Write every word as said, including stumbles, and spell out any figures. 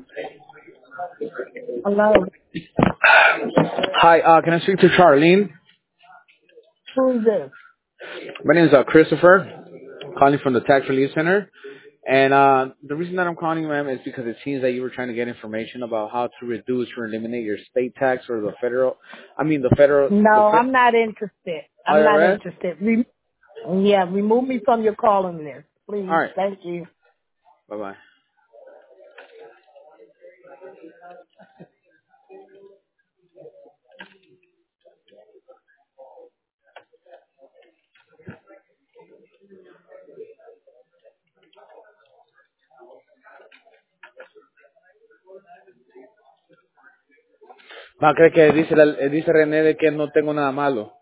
Hello. Hi, uh, can I speak to Charlene? Who's this? My name is uh, Christopher, calling from the Tax Relief Center. And uh, the reason that I'm calling, ma'am, is because it seems that you were trying to get information about how to reduce or eliminate your state tax or the federal, I mean the federal, the No, fe- I'm not interested. I'm not I R S. interested. Re- yeah, remove me from your calling list, All please. right, Thank you. bye bye. No, cree que dice, la- eh, dice René de que no tengo nada malo.